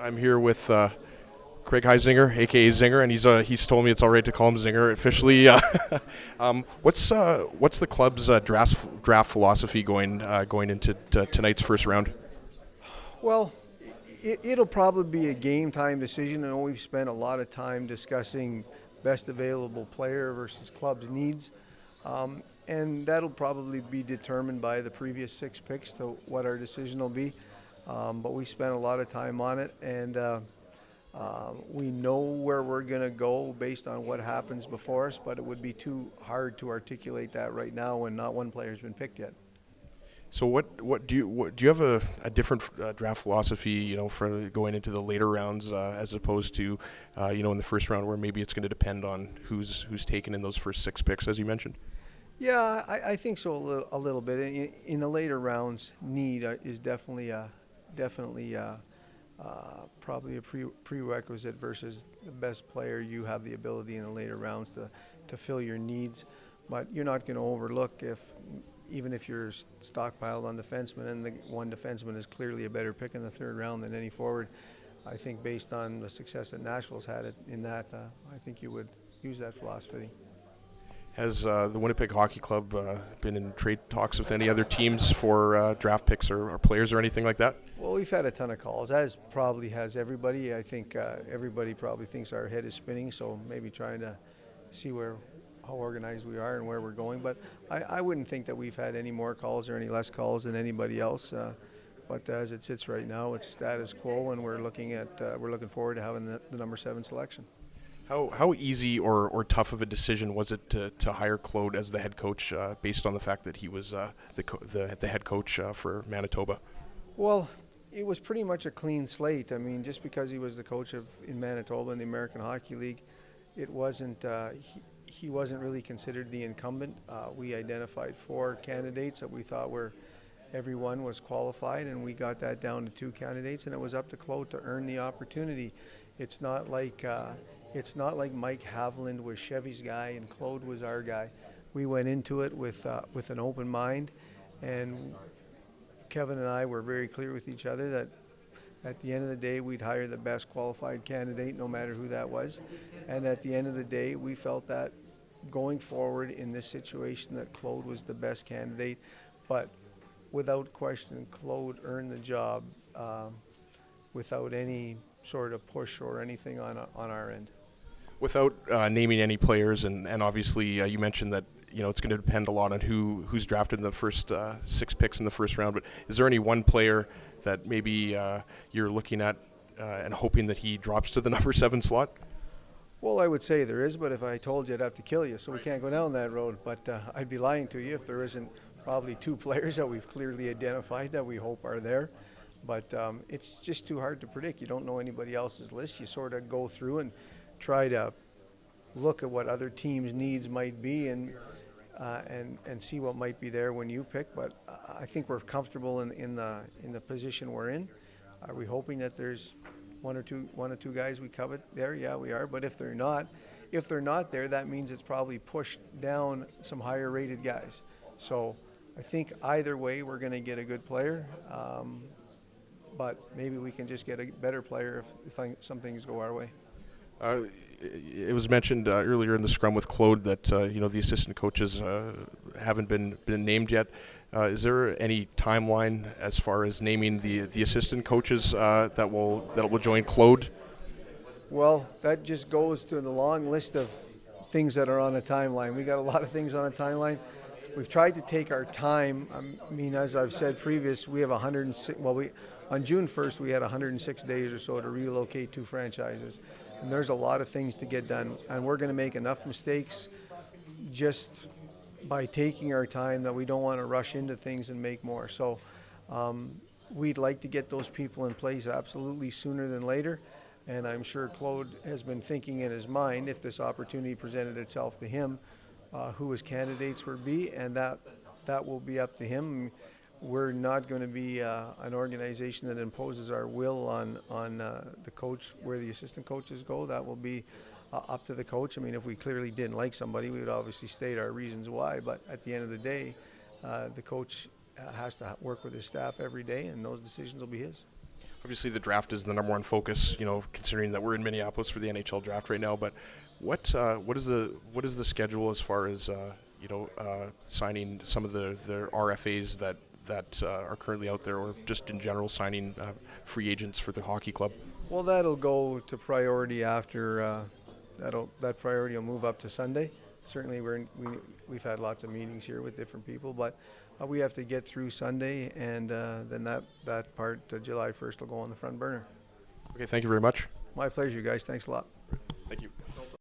I'm here with Craig Heisinger, aka Zinger, and he's told me it's all right to call him Zinger officially. What's the club's draft philosophy going into tonight's first round? Well, it'll probably be a game time decision, and we've spent a lot of time discussing best available player versus club's needs. And that'll probably be determined by the previous 6 picks to what our decision will be. But we spent a lot of time on it, and we know where we're going to go based on what happens before us, but it would be too hard to articulate that right now when not one player's been picked yet. So what do you have a different draft philosophy, for going into the later rounds as opposed to in the first round, where maybe it's going to depend on who's taken in those first 6 picks, as you mentioned? Yeah, I think so a little bit. In the later rounds, need is definitely probably a prerequisite versus the best player. You have the ability in the later rounds to fill your needs, but you're not going to overlook even if you're stockpiled on defensemen and the one defenseman is clearly a better pick in the third round than any forward. I think based on the success that Nashville's had in that, I think you would use that philosophy. Has the Winnipeg Hockey Club been in trade talks with any other teams for draft picks or players or anything like that? Well, we've had a ton of calls, as probably has everybody. I think everybody probably thinks our head is spinning, so maybe trying to see how organized we are and where we're going. But I wouldn't think that we've had any more calls or any less calls than anybody else. But as it sits right now, it's status quo, and we're looking forward to having the number 7 selection. How easy or tough of a decision was it to hire Claude as the head coach, based on the fact that he was the head coach for Manitoba? Well, it was pretty much a clean slate. I mean, just because he was the coach in Manitoba in the American Hockey League, it wasn't he wasn't really considered the incumbent. We identified 4 candidates that we thought everyone was qualified, and we got that down to 2 candidates, and it was up to Claude to earn the opportunity. It's not like Mike Haviland was Chevy's guy and Claude was our guy. We went into it with an open mind, and Kevin and I were very clear with each other that at the end of the day, we'd hire the best qualified candidate, no matter who that was. And at the end of the day, we felt that going forward in this situation that Claude was the best candidate. But without question, Claude earned the job without any sort of push or anything on our end. Without naming any players, and obviously you mentioned that it's going to depend a lot on who's drafted in the first 6 picks in the first round, but is there any one player that maybe you're looking at and hoping that he drops to the number 7 slot? Well, I would say there is, but if I told you, I'd have to kill you, so we can't go down that road. But I'd be lying to you if there isn't probably 2 players that we've clearly identified that we hope are there. But it's just too hard to predict. You don't know anybody else's list. You sort of go through and try to look at what other teams' needs might be and see what might be there when you pick. But I think we're comfortable in the position we're in. Are we hoping that there's one or two guys we covet there? Yeah, we are. But if they're not there, that means it's probably pushed down some higher rated guys. So I think either way we're going to get a good player. But maybe we can just get a better player if some things go our way. It was mentioned earlier in the scrum with Claude that the assistant coaches haven't been named yet. Is there any timeline as far as naming the assistant coaches that will join Claude? Well, that just goes to the long list of things that are on a timeline. We got a lot of things on a timeline. We've tried to take our time. I mean, as I've said previous, we have 106. Well, on June 1st, we had 106 days or so to relocate 2 franchises. And there's a lot of things to get done. And we're going to make enough mistakes just by taking our time that we don't want to rush into things and make more. So we'd like to get those people in place absolutely sooner than later. And I'm sure Claude has been thinking in his mind, if this opportunity presented itself to him, who his candidates would be, and that will be up to him. We're not going to be an organization that imposes our will on the coach where the assistant coaches go. That will be up to the coach. I mean, if we clearly didn't like somebody, we would obviously state our reasons why. But at the end of the day, the coach has to work with his staff every day, and those decisions will be his. Obviously, the draft is the number one focus. Considering that we're in Minneapolis for the NHL draft right now. But what is the schedule as far as signing some of the RFAs that are currently out there, or just in general signing free agents for the hockey club? Well, that'll go to priority after that priority will move up to Sunday. Certainly, we've had lots of meetings here with different people, but we have to get through Sunday, and then that part, July 1st, will go on the front burner. Okay, thank you very much. My pleasure, guys. Thanks a lot. Thank you.